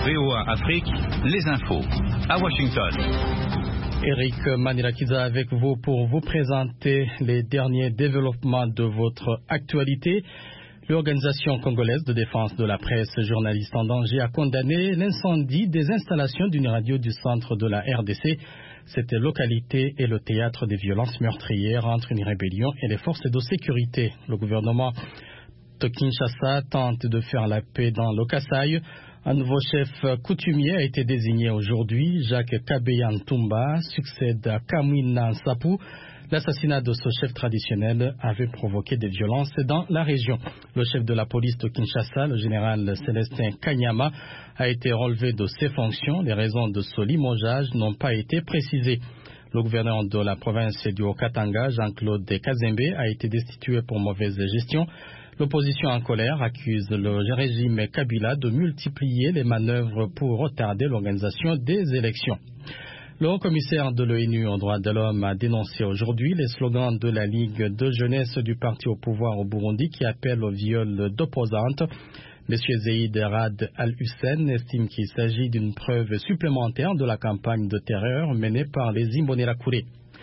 VOA Afrique, les infos. À Washington. Eric Manirakiza avec vous pour vous présenter les derniers développements de votre actualité. L'organisation congolaise de défense de la presse, journaliste en danger, a condamné l'incendie des installations d'une radio du centre de la RDC. Cette localité est le théâtre des violences meurtrières entre une rébellion et les forces de sécurité. Le gouvernement de Kinshasa tente de faire la paix dans le Kasaï. Un nouveau chef coutumier a été désigné aujourd'hui. Jacques Kabeya Ntumba succède à Kamwina Nsapu. L'assassinat de ce chef traditionnel avait provoqué des violences dans la région. Le chef de la police de Kinshasa, le général Célestin Kanyama, a été relevé de ses fonctions. Les raisons de ce limogeage n'ont pas été précisées. Le gouverneur de la province du Haut-Katanga, Jean-Claude Kazembe, a été destitué pour mauvaise gestion. L'opposition en colère accuse le régime Kabila de multiplier les manœuvres pour retarder l'organisation des élections. Le haut-commissaire de l'ONU aux droits de l'homme a dénoncé aujourd'hui les slogans de la Ligue de jeunesse du parti au pouvoir au Burundi qui appelle au viol d'opposantes. M. Zeid Rad Al-Hussein estime qu'il s'agit d'une preuve supplémentaire de la campagne de terreur menée par les Imbonerakure.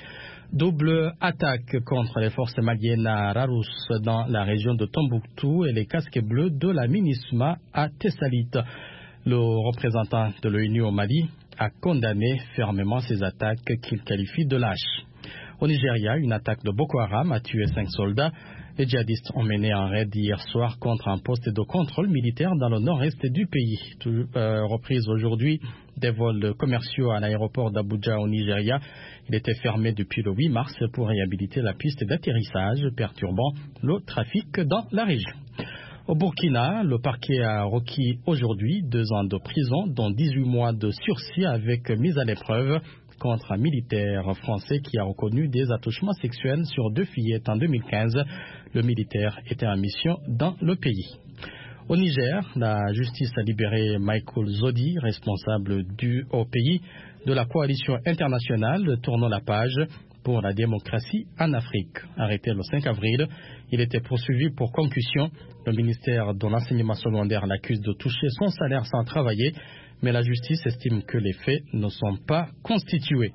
Double attaque contre les forces maliennes à Rarous dans la région de Tombouctou et les casques bleus de la MINUSMA à Tessalit. Le représentant de l'ONU au Mali a condamné fermement ces attaques qu'il qualifie de lâches. Au Nigeria, une attaque de Boko Haram a tué 5 soldats. Les djihadistes ont mené un raid hier soir contre un poste de contrôle militaire dans le nord-est du pays. Reprise aujourd'hui des vols commerciaux à l'aéroport d'Abuja au Nigeria. Il était fermé depuis le 8 mars pour réhabiliter la piste d'atterrissage, perturbant le trafic dans la région. Au Burkina, le parquet a requis aujourd'hui 2 ans de prison, dont 18 mois de sursis avec mise à l'épreuve contre un militaire français qui a reconnu des attouchements sexuels sur 2 fillettes en 2015. Le militaire était en mission dans le pays. Au Niger, la justice a libéré Michael Zodi, responsable au pays de la coalition internationale Tournons la page pour la démocratie en Afrique. Arrêté le 5 avril, il était poursuivi pour concussion. Le ministère de l'enseignement secondaire l'accuse de toucher son salaire sans travailler, mais la justice estime que les faits ne sont pas constitués.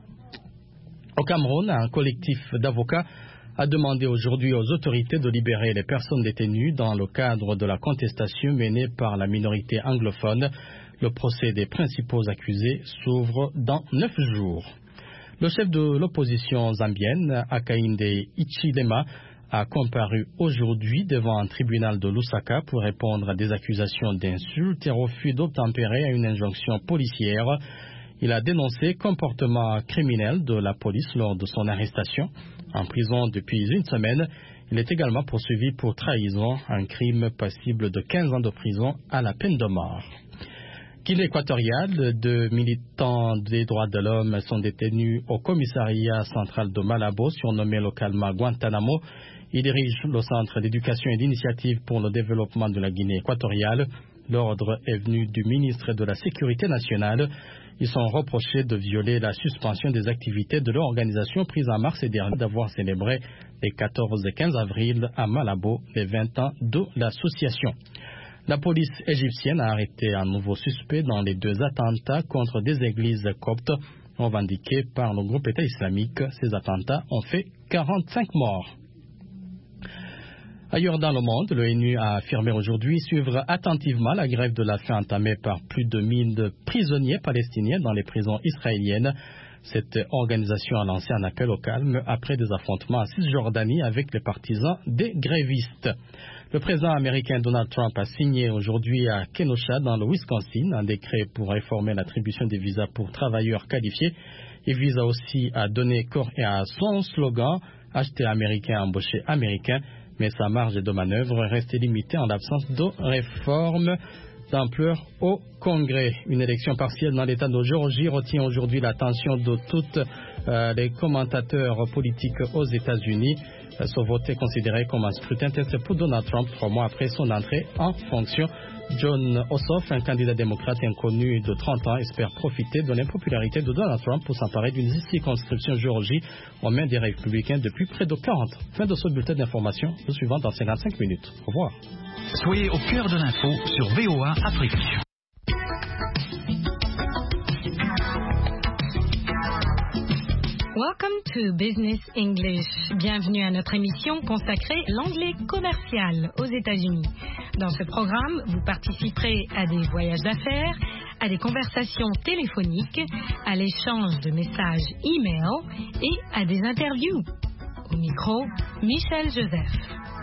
Au Cameroun, un collectif d'avocats a demandé aujourd'hui aux autorités de libérer les personnes détenues dans le cadre de la contestation menée par la minorité anglophone. Le procès des principaux accusés s'ouvre dans 9 jours. Le chef de l'opposition zambienne, Hakainde Hichilema, a comparu aujourd'hui devant un tribunal de Lusaka pour répondre à des accusations d'insultes et refus d'obtempérer à une injonction policière. Il a dénoncé comportement criminel de la police lors de son arrestation. En prison depuis une semaine, il est également poursuivi pour trahison, un crime passible de 15 ans de prison à la peine de mort. Guinée équatoriale, 2 militants des droits de l'homme sont détenus au commissariat central de Malabo, surnommé localement Guantanamo. Ils dirigent le centre d'éducation et d'initiative pour le développement de la Guinée équatoriale. L'ordre est venu du ministre de la Sécurité nationale. Ils sont reprochés de violer la suspension des activités de leur organisation prise en mars dernier, d'avoir célébré les 14 et 15 avril à Malabo les 20 ans de l'association. La police égyptienne a arrêté un nouveau suspect dans les 2 attentats contre des églises coptes revendiqués par le groupe État islamique. Ces attentats ont fait 45 morts. Ailleurs dans le monde, l'ONU a affirmé aujourd'hui suivre attentivement la grève de la faim entamée par plus de 1000 prisonniers palestiniens dans les prisons israéliennes. Cette organisation a lancé un appel au calme après des affrontements en Cisjordanie avec les partisans des grévistes. Le président américain Donald Trump a signé aujourd'hui à Kenosha, dans le Wisconsin, un décret pour réformer l'attribution des visas pour travailleurs qualifiés. Il vise aussi à donner corps à son slogan « Acheter américain, embaucher américain », mais sa marge de manœuvre reste limitée en l'absence de réforme d'ampleur au Congrès. Une élection partielle dans l'État de Géorgie retient aujourd'hui l'attention de tous les commentateurs politiques aux États-Unis. Ce vote est considéré comme un scrutin test pour Donald Trump 3 mois après son entrée en fonction. John Ossoff, un candidat démocrate inconnu de 30 ans, espère profiter de l'impopularité de Donald Trump pour s'emparer d'une circonscription Géorgie aux mains des républicains depuis près de 40. Fin de ce bulletin d'information, le suivant dans 55 minutes. Au revoir. Soyez au cœur de l'info sur VOA Afrique. Welcome to Business English. Bienvenue à notre émission consacrée à l'anglais commercial aux États-Unis. Dans ce programme, vous participerez à des voyages d'affaires, à des conversations téléphoniques, à l'échange de messages e-mail et à des interviews. Au micro, Michel Joseph.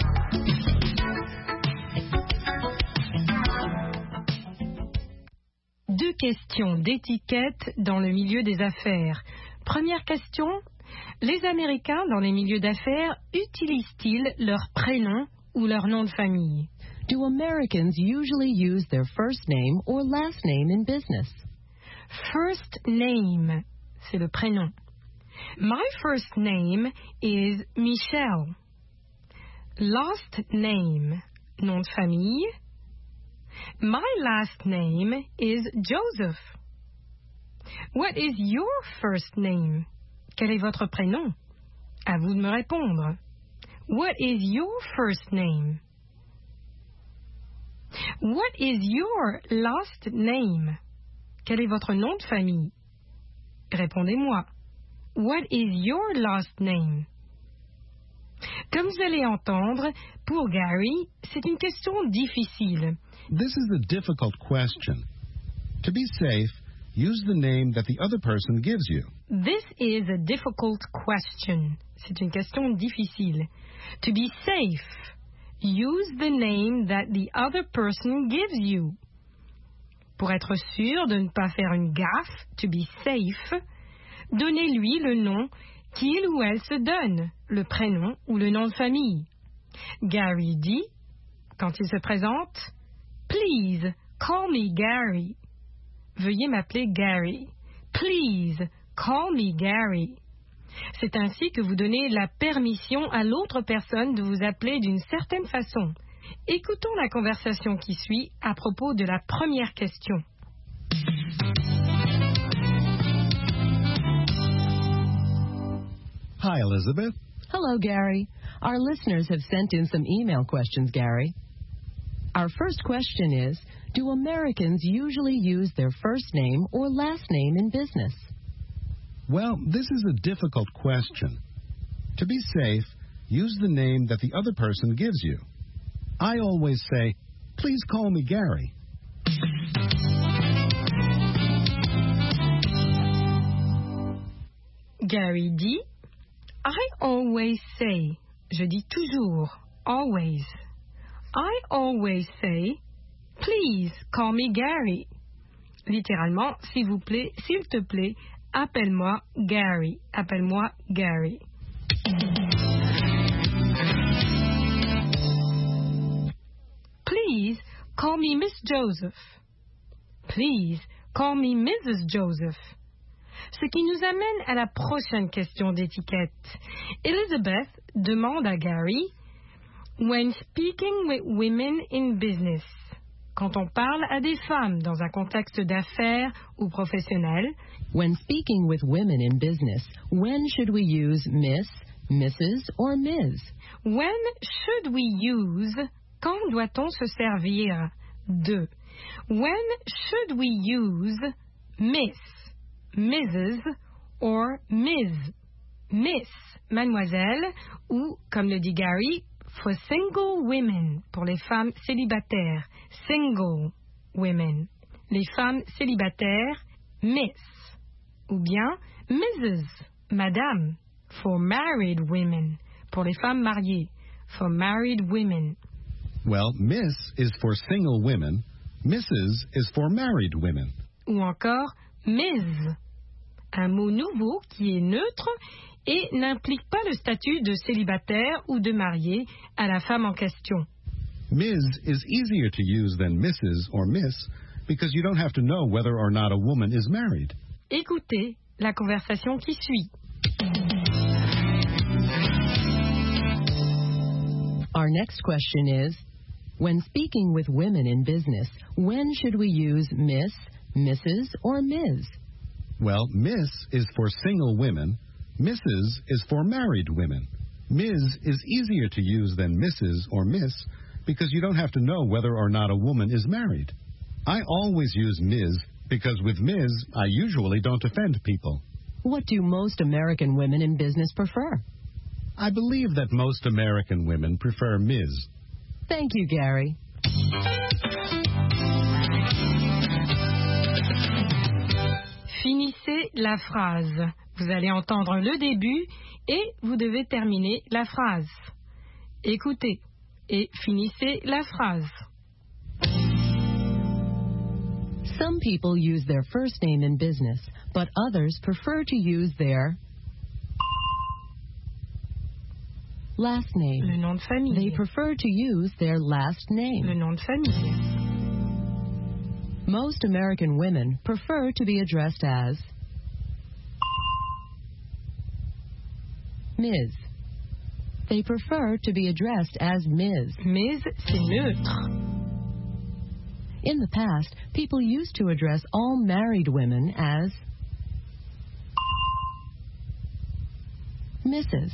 Deux questions d'étiquette dans le milieu des affaires. Première question, les Américains dans les milieux d'affaires utilisent-ils leur prénom ou leur nom de famille? Do Americans usually use their first name or last name in business? First name, c'est le prénom. My first name is Michelle. Last name, nom de famille. My last name is Joseph. What is your first name? Quel est votre prénom? À vous de me répondre. What is your first name? What is your last name? Quel est votre nom de famille? Répondez-moi. What is your last name? Comme vous allez entendre, pour Gary, c'est une question difficile. This is a difficult question. To be safe, use the name that the other person gives you. This is a difficult question. C'est une question difficile. To be safe, use the name that the other person gives you. Pour être sûr de ne pas faire une gaffe, to be safe, donnez-lui le nom qu'il ou elle se donne, le prénom ou le nom de famille. Gary dit, quand il se présente, Please call me Gary. Veuillez m'appeler Gary. Please call me Gary. C'est ainsi que vous donnez la permission à l'autre personne de vous appeler d'une certaine façon. Écoutons la conversation qui suit à propos de la première question. Hi, Elizabeth. Hello, Gary. Our listeners have sent in some email questions, Gary. Our first question is, do Americans usually use their first name or last name in business? Well, this is a difficult question. To be safe, use the name that the other person gives you. I always say, please call me Gary. Gary dit, I always say, je dis toujours, always. I always say, please call me Gary. Littéralement, s'il vous plaît, s'il te plaît, appelle-moi Gary. Appelle-moi Gary. Please call me Miss Joseph. Please call me Mrs. Joseph. Ce qui nous amène à la prochaine question d'étiquette. Elizabeth demande à Gary, when speaking with women in business, quand on parle à des femmes dans un contexte d'affaires ou professionnel, when speaking with women in business, when should we use Miss, Mrs. or Ms? When should we use, quand doit-on se servir de? When should we use Miss, Mrs. or Ms? Miss, mademoiselle, ou, comme le dit Gary, for single women, pour les femmes célibataires, single women. Les femmes célibataires, Miss. Ou bien Mrs., madame, for married women, pour les femmes mariées, for married women. Well, Miss is for single women, Mrs. is for married women. Ou encore Ms., un mot nouveau qui est neutre et n'implique pas le statut de célibataire ou de marié à la femme en question. Ms. is easier to use than Mrs. or Miss because you don't have to know whether or not a woman is married. Écoutez la conversation qui suit. Our next question is, when speaking with women in business, when should we use Miss, Mrs. or Ms? Well, Miss is for single women, Mrs. is for married women. Ms. is easier to use than Mrs. or Miss because you don't have to know whether or not a woman is married. I always use Ms. because with Ms. I usually don't offend people. What do most American women in business prefer? I believe that most American women prefer Ms. Thank you, Gary. Finissez la phrase. Vous allez entendre le début et vous devez terminer la phrase. Écoutez et finissez la phrase. Some people use their first name in business, but others prefer to use their last name. Le nom de famille. They prefer to use their last name. Le nom de famille. Most American women prefer to be addressed as Ms. They prefer to be addressed as Ms. Ms, c'est neutre. In the past, people used to address all married women as Mrs.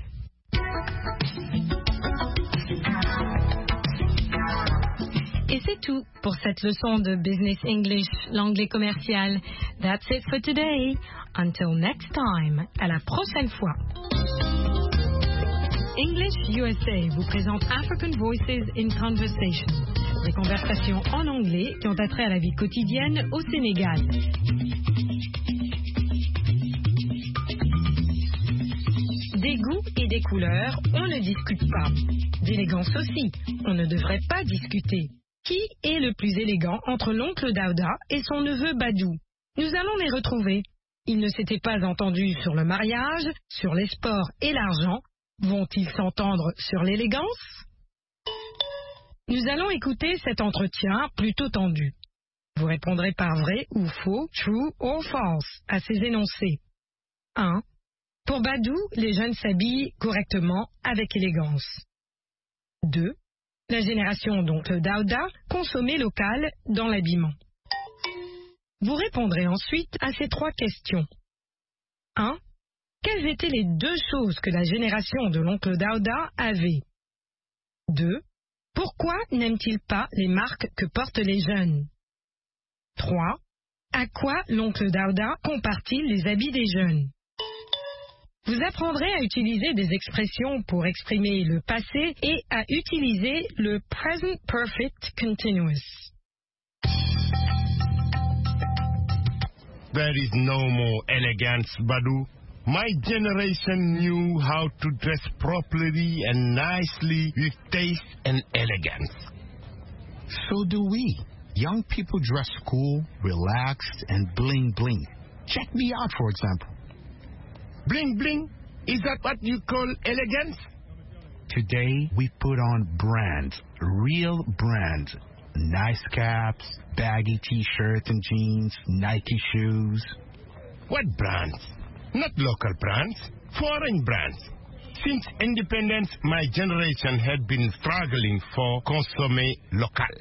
Et c'est tout pour cette leçon de Business English, l'anglais commercial. That's it for today. Until next time. À la prochaine fois. English USA vous présente African Voices in Conversation. Des conversations en anglais qui ont attrait à la vie quotidienne au Sénégal. Des goûts et des couleurs, on ne discute pas. D'élégance aussi, on ne devrait pas discuter. Qui est le plus élégant entre l'oncle Daouda et son neveu Badou? Nous allons les retrouver. Ils ne s'étaient pas entendus sur le mariage, sur les sports et l'argent. Vont-ils s'entendre sur l'élégance? Nous allons écouter cet entretien plutôt tendu. Vous répondrez par vrai ou faux, true or false, à ces énoncés. 1. Pour Badou, les jeunes s'habillent correctement avec élégance. 2. La génération d'oncle Daouda consommait local dans l'habillement. Vous répondrez ensuite à ces 3 questions. 1. Quelles étaient les 2 choses que la génération de l'oncle Daouda avait? 2. Pourquoi n'aiment-ils pas les marques que portent les jeunes? 3. À quoi l'oncle Daouda compare-t-il les habits des jeunes? Vous apprendrez à utiliser des expressions pour exprimer le passé et à utiliser le present perfect continuous. There is no more elegance, Badou. My generation knew how to dress properly and nicely with taste and elegance. So do we. Young people dress cool, relaxed, and bling bling. Check me out, for example. Bling bling? Is that what you call elegance? Today, we put on brands, real brands. Nice caps, baggy t-shirts and jeans, Nike shoes. What brands? Not local brands, foreign brands. Since independence, my generation had been struggling for consommer local.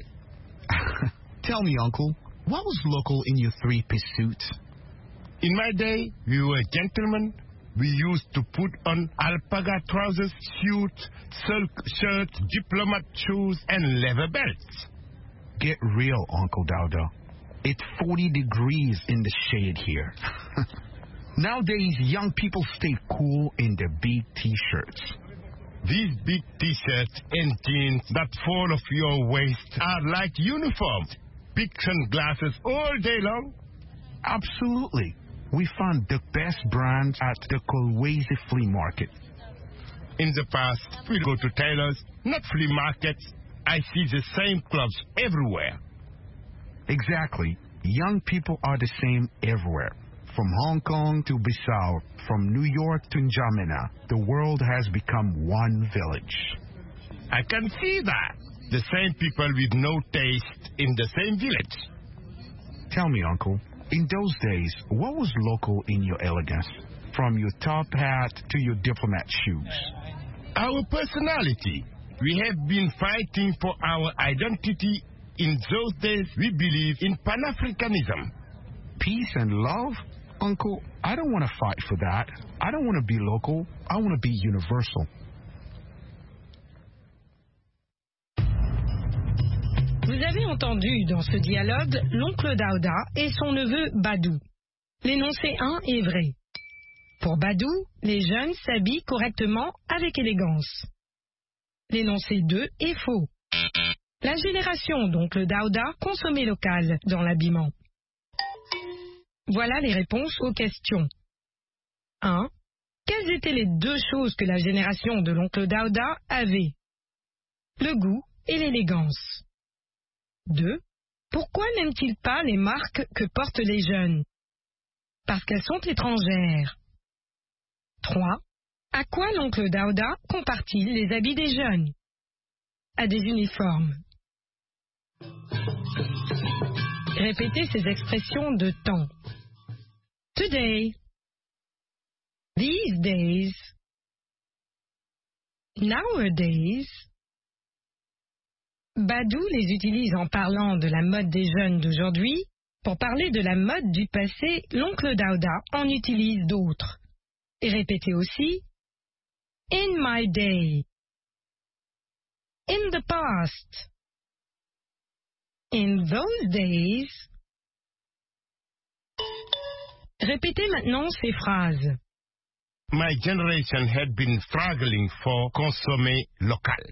Tell me, Uncle, what was local in your 3-piece suit? In my day, we were gentlemen. We used to put on alpaca trousers, suits, silk shirts, diplomat shoes, and leather belts. Get real, Uncle Daouda. It's 40 degrees in the shade here. Nowadays, young people stay cool in their big T-shirts. These big T-shirts and jeans that fall off your waist are like uniforms. Picks and glasses all day long. Absolutely. We found the best brands at the Kolwezi Flea Market. In the past, we'd go to tailors, not flea markets. I see the same clothes everywhere. Exactly. Young people are the same everywhere. From Hong Kong to Bissau, from New York to N'Djamena, the world has become one village. I can see that. The same people with no taste in the same village. Tell me, Uncle, in those days, what was local in your elegance? From your top hat to your diplomat shoes. Our personality. We have been fighting for our identity. In those days, we believe in Pan-Africanism. Peace and love? Uncle, I don't want to fight for that. I don't want to be local. I want to be universal. Vous avez entendu dans ce dialogue l'oncle Daouda et son neveu Badou. L'énoncé 1 est vrai. Pour Badou, les jeunes s'habillent correctement avec élégance. L'énoncé 2 est faux. La génération d'oncle Daouda consommait local dans l'habillement. Voilà les réponses aux questions. 1. Quelles étaient les 2 choses que la génération de l'oncle Daouda avait? Le goût et l'élégance. 2. Pourquoi n'aiment-ils pas les marques que portent les jeunes? Parce qu'elles sont étrangères. 3. À quoi l'oncle Daouda compare-t-il les habits des jeunes? À des uniformes. Répétez ces expressions de temps. Today. These days. Nowadays. Badou les utilise en parlant de la mode des jeunes d'aujourd'hui. Pour parler de la mode du passé, l'oncle Daouda en utilise d'autres. Et répétez aussi In my day. In the past. In those days. Répétez maintenant ces phrases. My generation had been struggling for consommer local.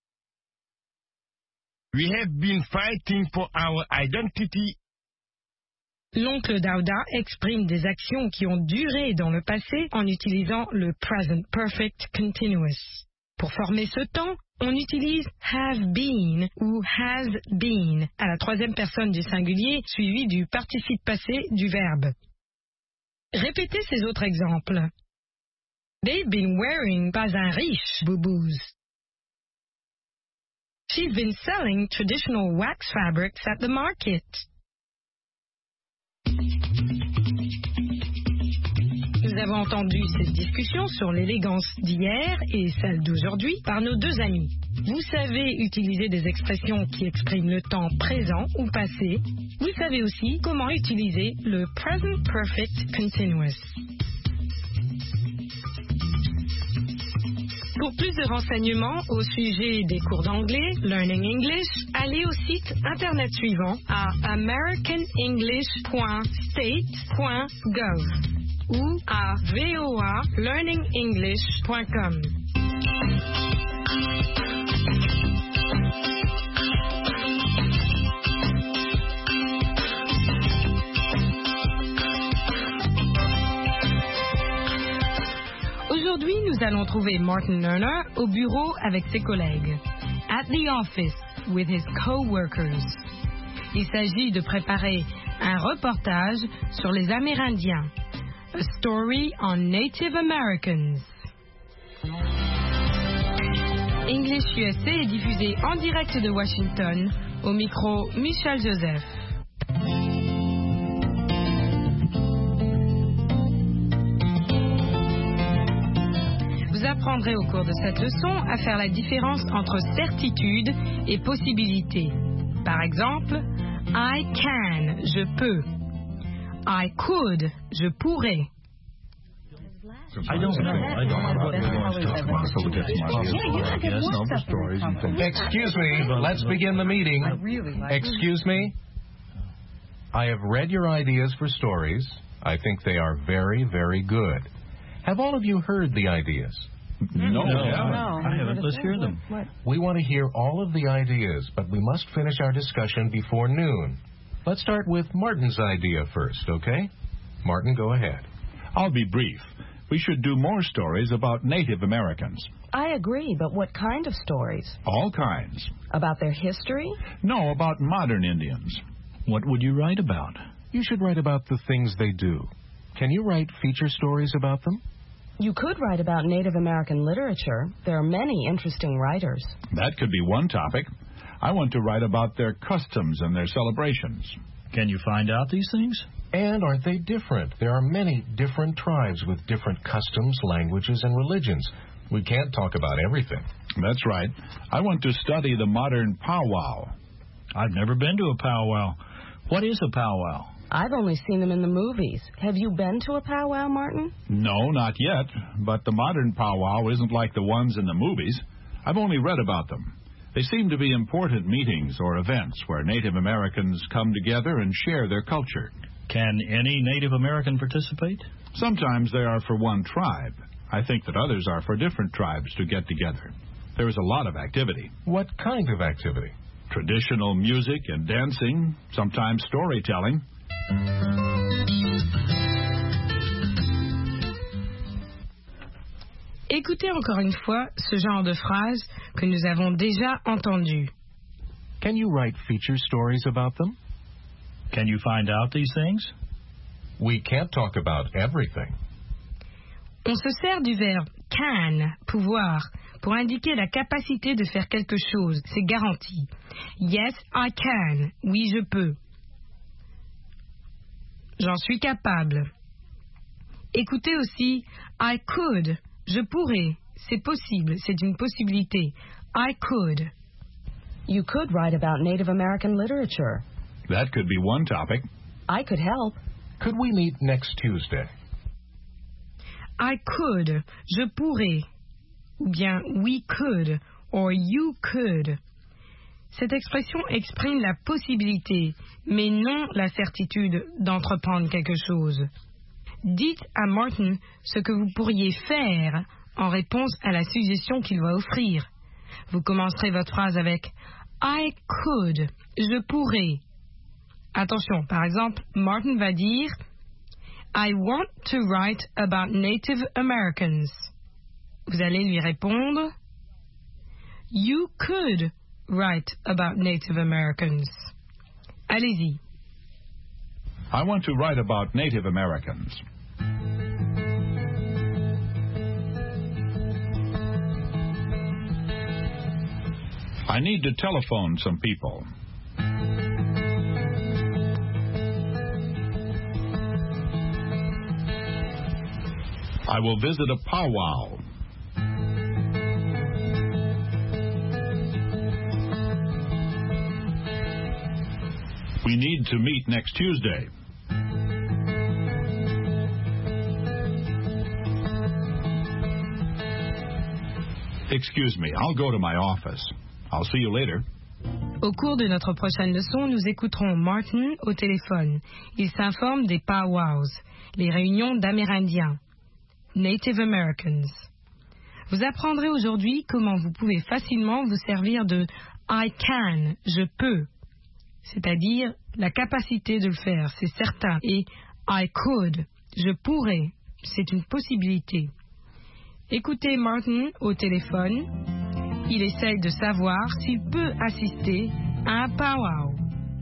We have been fighting for our identity. L'oncle Daouda exprime des actions qui ont duré dans le passé en utilisant le present perfect continuous. Pour former ce temps, on utilise have been ou has been à la 3e personne du singulier suivi du participe passé du verbe. Répétez ces autres exemples. They've been wearing pas un riche boubouz. She's been selling traditional wax fabrics at the market. Nous avons entendu cette discussion sur l'élégance d'hier et celle d'aujourd'hui par nos 2 amis. Vous savez utiliser des expressions qui expriment le temps présent ou passé. Vous savez aussi comment utiliser le present perfect continuous. Pour plus de renseignements au sujet des cours d'anglais, Learning English, allez au site internet suivant à americanenglish.state.gov ou à voalearningenglish.com. Aujourd'hui, nous allons trouver Martin Lerner au bureau avec ses collègues. At the office with his co-workers. Il s'agit de préparer un reportage sur les Amérindiens. A story on Native Americans. English USA est diffusé en direct de Washington, au micro Michel Joseph. Vous apprendrez au cours de cette leçon à faire la différence entre certitude et possibilité. Par exemple, I can, je peux. I could, je pourrais. I don't know. Excuse me, let's begin the meeting. Excuse me. I have read your ideas for stories. I think they are very, very good. Have all of you heard the ideas? No, I haven't. Let's hear them. We want to hear all of the ideas, but we must finish our discussion before noon. Let's start with Martin's idea first, okay? Martin, go ahead. I'll be brief. We should do more stories about Native Americans. I agree, but what kind of stories? All kinds. About their history? No, about modern Indians. What would you write about? You should write about the things they do. Can you write feature stories about them? You could write about Native American literature. There are many interesting writers. That could be one topic. I want to write about their customs and their celebrations. Can you find out these things? And aren't they different? There are many different tribes with different customs, languages, and religions. We can't talk about everything. That's right. I want to study the modern powwow. I've never been to a powwow. What is a powwow? I've only seen them in the movies. Have you been to a powwow, Martin? No, not yet. But the modern powwow isn't like the ones in the movies. I've only read about them. They seem to be important meetings or events where Native Americans come together and share their culture. Can any Native American participate? Sometimes they are for one tribe. I think that others are for different tribes to get together. There is a lot of activity. What kind of activity? Traditional music and dancing, sometimes storytelling. Écoutez encore une fois ce genre de phrase que nous avons déjà entendu. Can you write feature stories about them? Can you find out these things? We can't talk about everything. On se sert du verbe can, pouvoir, pour indiquer la capacité de faire quelque chose. C'est garanti. Yes, I can. Oui, je peux. J'en suis capable. Écoutez aussi I could. Je pourrais. C'est possible. C'est une possibilité. I could. You could write about Native American literature. That could be one topic. I could help. Could we meet next Tuesday? I could. Je pourrais. Ou bien we could. Or you could. Cette expression exprime la possibilité, mais non la certitude d'entreprendre quelque chose. Dites à Martin ce que vous pourriez faire en réponse à la suggestion qu'il va offrir. Vous commencerez votre phrase avec I could. Je pourrais. Attention, par exemple, Martin va dire I want to write about Native Americans. Vous allez lui répondre You could write about Native Americans. Allez-y. I want to write about Native Americans. I need to telephone some people. I will visit a powwow. We need to meet next Tuesday. Excuse me, I'll go to my office. I'll see you later. Au cours de notre prochaine leçon, nous écouterons Martin au téléphone. Il s'informe des powwows, les réunions d'Amérindiens, Native Americans. Vous apprendrez aujourd'hui comment vous pouvez facilement vous servir de I can, je peux, c'est-à-dire la capacité de le faire, c'est certain, et I could, je pourrais, c'est une possibilité. Écoutez Martin au téléphone. Il essaye de savoir s'il peut assister à un powwow.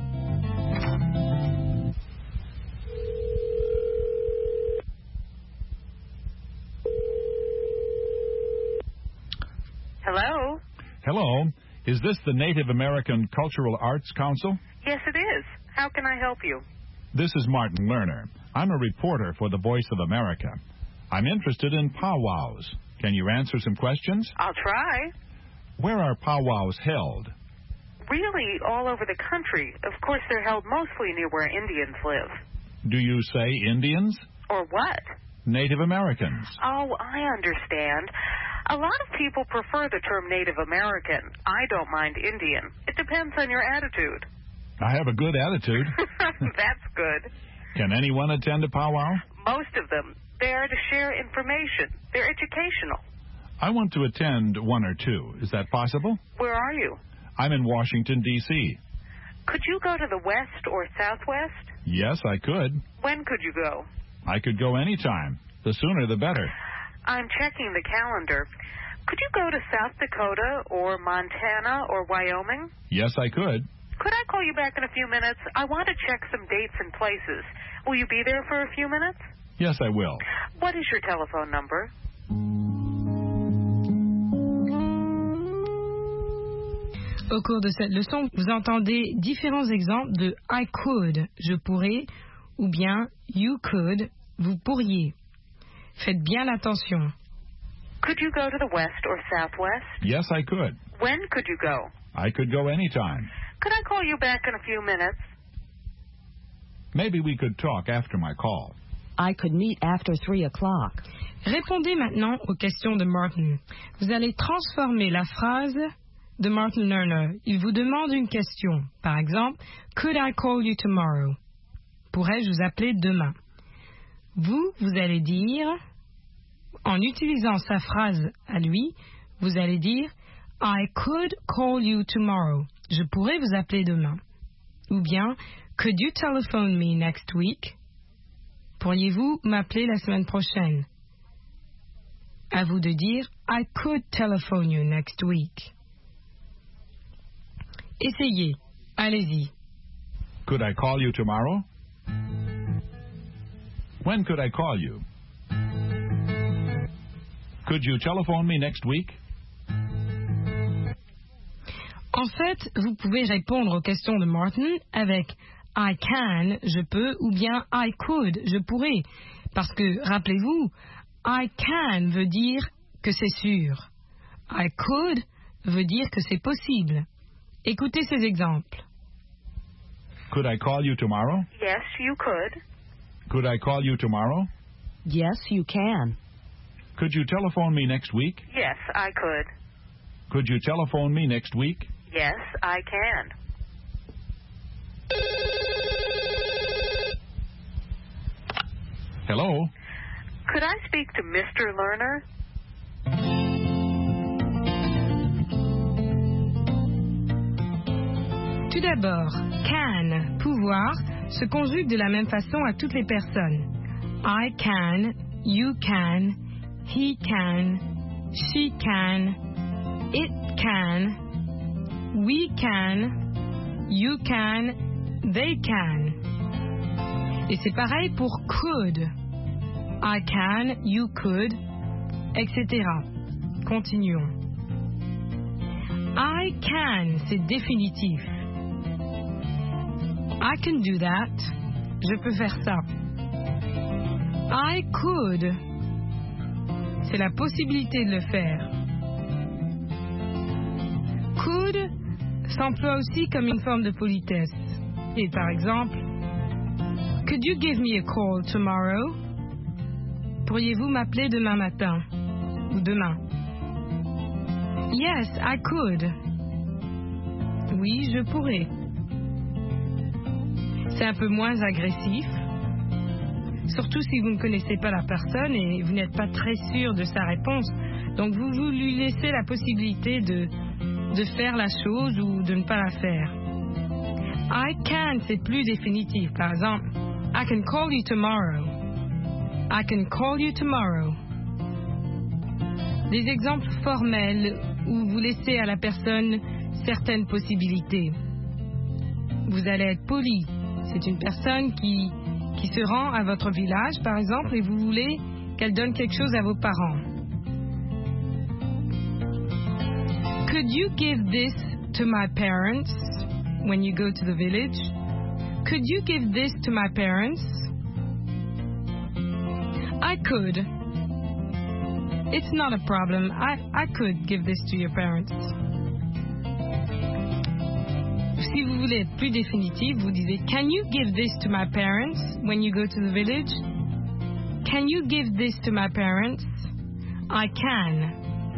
Hello? Hello. Is this the Native American Cultural Arts Council? Yes, it is. How can I help you? This is Martin Lerner. I'm a reporter for the Voice of America. I'm interested in powwows. Can you answer some questions? I'll try. Where are powwows held? Really, all over the country. Of course, they're held mostly near where Indians live. Do you say Indians? Or what? Native Americans. Oh, I understand. A lot of people prefer the term Native American. I don't mind Indian. It depends on your attitude. I have a good attitude. That's good. Can anyone attend a powwow? Most of them. They are to share information. They're educational. I want to attend one or two. Is that possible? Where are you? I'm in Washington, D.C. Could you go to the west or southwest? Yes, I could. When could you go? I could go anytime. The sooner the better. I'm checking the calendar. Could you go to South Dakota or Montana or Wyoming? Yes, I could. Could I call you back in a few minutes? I want to check some dates and places. Will you be there for a few minutes? Yes, I will. What is your telephone number? Au cours de cette leçon, vous entendez différents exemples de I could, je pourrais, ou bien you could, vous pourriez. Faites bien attention. Could you go to the west or southwest? Yes, I could. When could you go? I could go anytime. Could I call you back in a few minutes? Maybe we could talk after my call. I could meet after 3 o'clock. Répondez maintenant aux questions de Martin. Vous allez transformer la phrase de Martin Lerner. Il vous demande une question. Par exemple, Could I call you tomorrow? Pourrais-je vous appeler demain? Vous allez dire, en utilisant sa phrase à lui, vous allez dire I could call you tomorrow. Je pourrais vous appeler demain. Ou bien, could you telephone me next week? Pourriez-vous m'appeler la semaine prochaine? À vous de dire I could telephone you next week. Essayez. Allez-y. Could I call you tomorrow? When could I call you? Could you telephone me next week? En fait, vous pouvez répondre aux questions de Martin avec I can, je peux, ou bien I could, je pourrais. Parce que, rappelez-vous, I can veut dire que c'est sûr. I could veut dire que c'est possible. Écoutez ces exemples. Could I call you tomorrow? Yes, you could. Could I call you tomorrow? Yes, you can. Could you telephone me next week? Yes, I could. Could you telephone me next week? Yes, I can. Hello? Could I speak to Mr. Lerner? Tout d'abord, can, pouvoir, se conjugue de la même façon à toutes les personnes. I can, you can, he can, she can, it can, we can, you can, they can. Et c'est pareil pour could. I can, you could, etc. Continuons. I can, c'est définitif. I can do that. Je peux faire ça. I could. C'est la possibilité de le faire. Could s'emploie aussi comme une forme de politesse. Et par exemple, could you give me a call tomorrow? Pourriez-vous m'appeler demain matin? Ou demain? Yes, I could. Oui, je pourrais. C'est un peu moins agressif, surtout si vous ne connaissez pas la personne et vous n'êtes pas très sûr de sa réponse. Donc vous lui laissez la possibilité de faire la chose ou de ne pas la faire. I can, c'est plus définitif. Par exemple, I can call you tomorrow. I can call you tomorrow. Des exemples formels où vous laissez à la personne certaines possibilités. Vous allez être poli. C'est une personne qui se rend à votre village, par exemple, et vous voulez qu'elle donne quelque chose à vos parents. Could you give this to my parents when you go to the village? Could you give this to my parents? I could. It's not a problem. I could give this to your parents. Si vous voulez être plus définitif, vous disiez Can you give this to my parents when you go to the village? Can you give this to my parents? I can.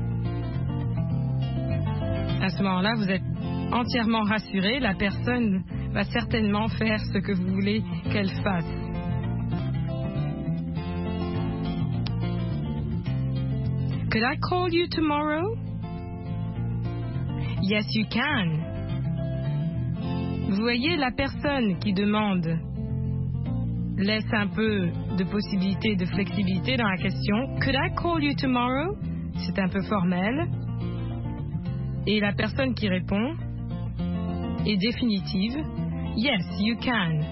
À ce moment-là, vous êtes entièrement rassuré. La personne va certainement faire ce que vous voulez qu'elle fasse. Could I call you tomorrow? Yes, you can. Vous voyez, la personne qui demande laisse un peu de possibilité, de flexibilité dans la question. Could I call you tomorrow? C'est un peu formel. Et la personne qui répond est définitive. Yes, you can.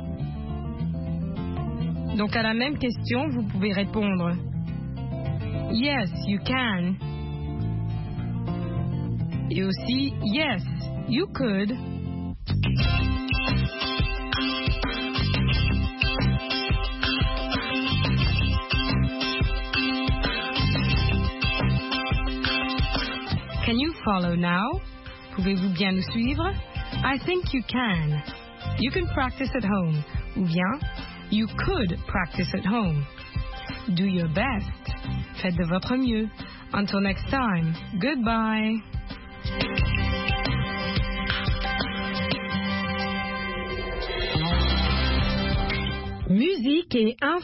Donc à la même question, vous pouvez répondre Yes, you can. Et aussi Yes, you could. Can you follow now? Pouvez-vous bien nous suivre? I think you can. You can practice at home. Ou bien, you could practice at home. Do your best. Faites de votre mieux. Until next time, goodbye. musique et